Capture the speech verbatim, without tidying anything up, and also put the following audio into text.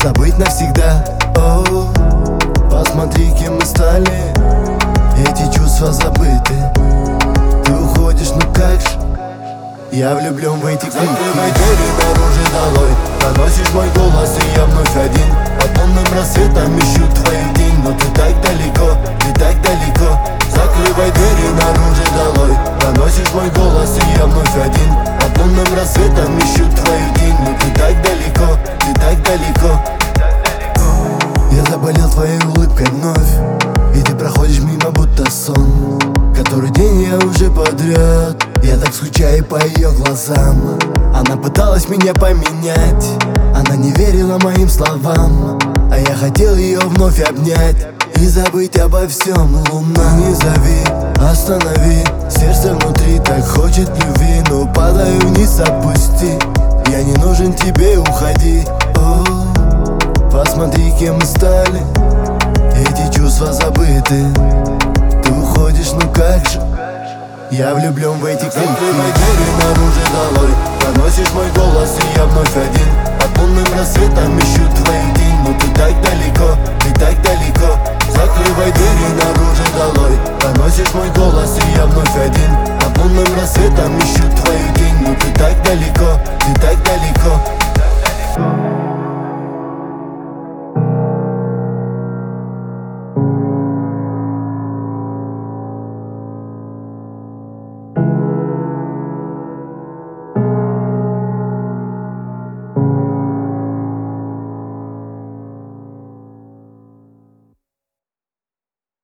забыть навсегда. О, посмотри, кем мы стали, эти чувства забыты. Ты уходишь, ну как же, я влюблен в этих людей. Закрывай двери, наружу долой, доносишь мой голос, и я вновь один. Под лунным рассветом ищу твою тень, но ты так далеко, ты так далеко. Закрывай двери, наружу долой, доносишь мой голос, и я вновь один. Под лунным рассветом ищу твою тень, но ты так далеко, ты так далеко. Я заболел твоей улыбкой вновь, и ты проходишь мимо, будто сон. Который день я уже подряд, я так скучаю по ее глазам. Она пыталась меня поменять, она не верила моим словам, а я хотел ее вновь обнять и забыть обо всем. Луна, не зови, останови, сердце внутри так хочет любви, но падаю вниз, опусти. Я не нужен тебе, уходи. О, посмотри, кем мы стали, эти чувства забыты. Ты уходишь, ну как же, я влюблен в этих людей. Закрывай двери, наружу долой, доносишь мой голос, и я вновь один. Под лунным рассветом ищу твою тень, но ты так далеко, ты так далеко. Закрывай двери, наружу долой, доносишь мой голос, и я вновь один. Под лунным рассветом ищу